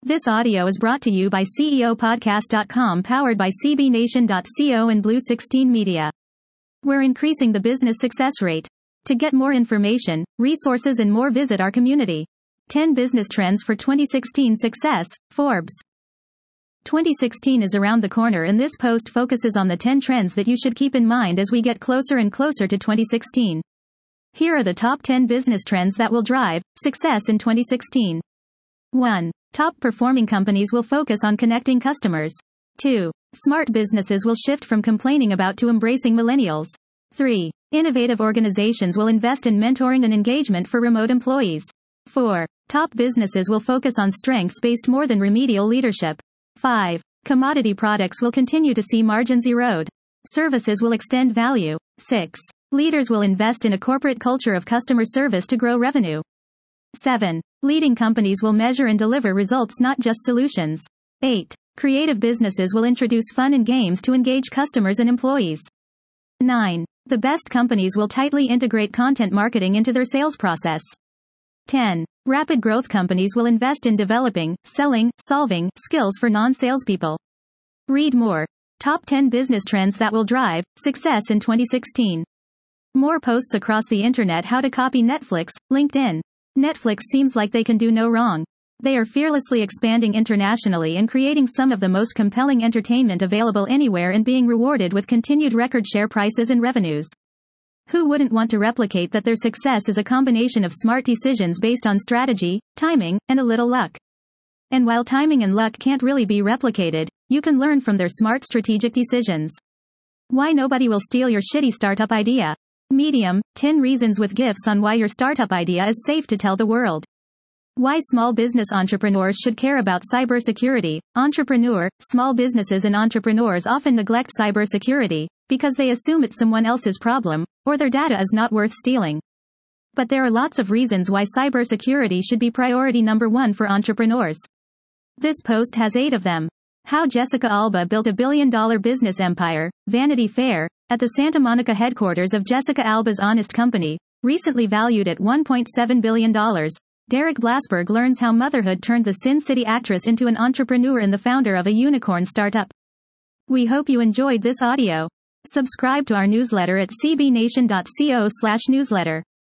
This audio is brought to you by CEOpodcast.com, powered by cbnation.co and Blue 16 Media. We're increasing the business success rate. To get more information, resources and more, visit our community. 10 Business Trends for 2016 Success, Forbes. 2016 is around the corner, and this post focuses on the 10 trends that you should keep in mind as we get closer and closer to 2016. Here are the top 10 business trends that will drive success in 2016. 1. Top performing companies will focus on connecting customers. 2. Smart businesses will shift from complaining about to embracing millennials. 3. Innovative organizations will invest in mentoring and engagement for remote employees. 4. Top businesses will focus on strengths-based more than remedial leadership. 5. Commodity products will continue to see margins erode. Services will extend value. 6. Leaders will invest in a corporate culture of customer service to grow revenue. 7. Leading companies will measure and deliver results, not just solutions. 8. Creative businesses will introduce fun and games to engage customers and employees. 9. The best companies will tightly integrate content marketing into their sales process. 10. Rapid growth companies will invest in developing, selling, solving skills for non-salespeople. Read more. Top 10 business trends that will drive success in 2016. More posts across the internet. How to copy Netflix, LinkedIn. Netflix seems like they can do no wrong. They are fearlessly expanding internationally and creating some of the most compelling entertainment available anywhere, and being rewarded with continued record share prices and revenues. Who wouldn't want to replicate that? Their success is a combination of smart decisions based on strategy, timing, and a little luck. And while timing and luck can't really be replicated, you can learn from their smart strategic decisions. Why nobody will steal your shitty startup idea. Medium, 10 reasons with gifts on why your startup idea is safe to tell the world. Why small business entrepreneurs should care about cybersecurity. Entrepreneur, small businesses and entrepreneurs often neglect cybersecurity because they assume it's someone else's problem, or their data is not worth stealing. But there are lots of reasons why cybersecurity should be priority number 1 for entrepreneurs. This post has 8 of them. How Jessica Alba built a billion-dollar business empire. Vanity Fair. At the Santa Monica headquarters of Jessica Alba's Honest Company, recently valued at $1.7 billion, Derek Blasberg learns how motherhood turned the Sin City actress into an entrepreneur and the founder of a unicorn startup. We hope you enjoyed this audio. Subscribe to our newsletter at cbnation.co/newsletter.